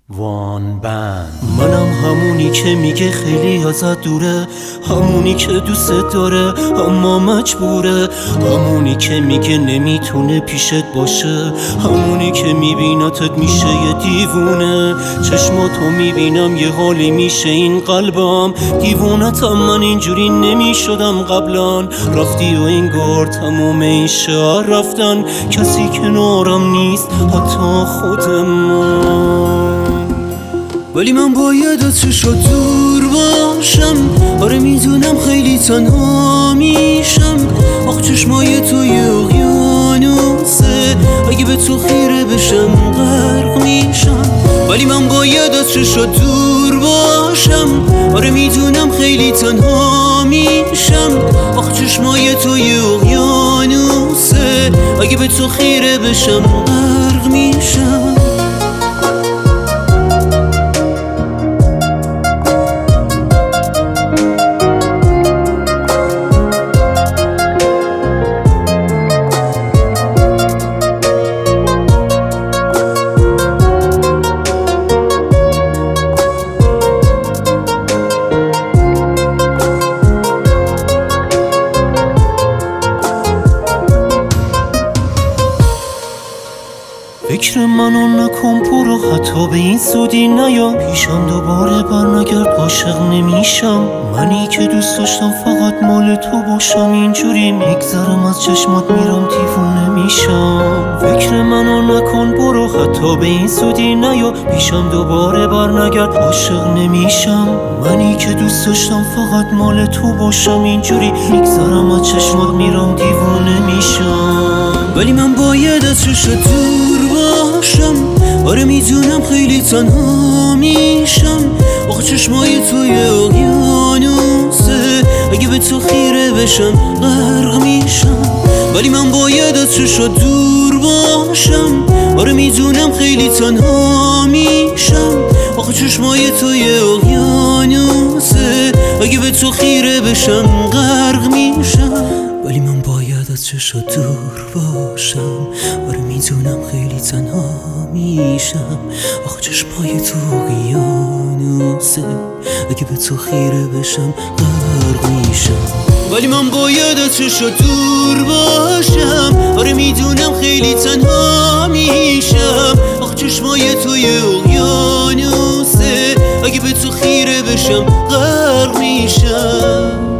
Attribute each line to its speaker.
Speaker 1: وان بند منم همونی که میگه خیلی ازت دوره، همونی که دوست داره اما مجبوره، همونی که میگه نمیتونه پیشت باشه، همونی که میبینتت میشه یه دیوونه. چشماتو میبینم یه حالی میشه این قلبم، دیوونتم من اینجوری نمیشدم قبلا. رفتی و انگار تموم این شهر رفتن، کسی کنارم نیست حتی خودم. ولی من باید از چشات دور باشم، آره میدونم خیلی تنها میشم. آخ چشمای تو یه اقیانوسه، اگه به تو خیره بشم غرق میشم. ولی من باید از چشات دور باشم، آره میدونم خیلی تنها میشم. آخ چشمای تو یه اقیانوسه، اگه به تو خیره بشم غرق میشم. فکر منو نکن برو، حتی به این سودی نیا پیشم دوباره برنگرد، عاشق نمیشم. منی که دوست داشتم فقط مال تو باشم، اینجوری میگذرم از چشمات میرم دیوونه میشم. فکر منو نکن برو، حتی به این سودی نیا پیشم دوباره برنگرد، عاشق نمیشم. منی که دوست داشتم فقط مال تو باشم، اینجوری میگذرم از چشمات میرم دیوونه میشم. ولی من باید از چشات دور باشم، آره میدونم خیلی تنها میشم. آخه چشمای تو یه اقیانوسه، اگه به تو خیره بشم غرق میشم. ولی من باید از چشات دور باشم، آره میدونم خیلی تنها میشم. آخه چشمای تو یه اقیانوسه، اگه به تو خیره بشم غرق میشم. ولی من باید از چشات دور باشم، آره میدونم خیلی تنها میشم. آخه چشمای تو اقیانوسه، اگه به تو خیره بشم غرق میشم. ولی من باید از چشات دور باشم، آره میدونم خیلی تنها میشم. آخه چشمای تو یه اقیانوسه، اگه به تو خیره بشم غرق میشم.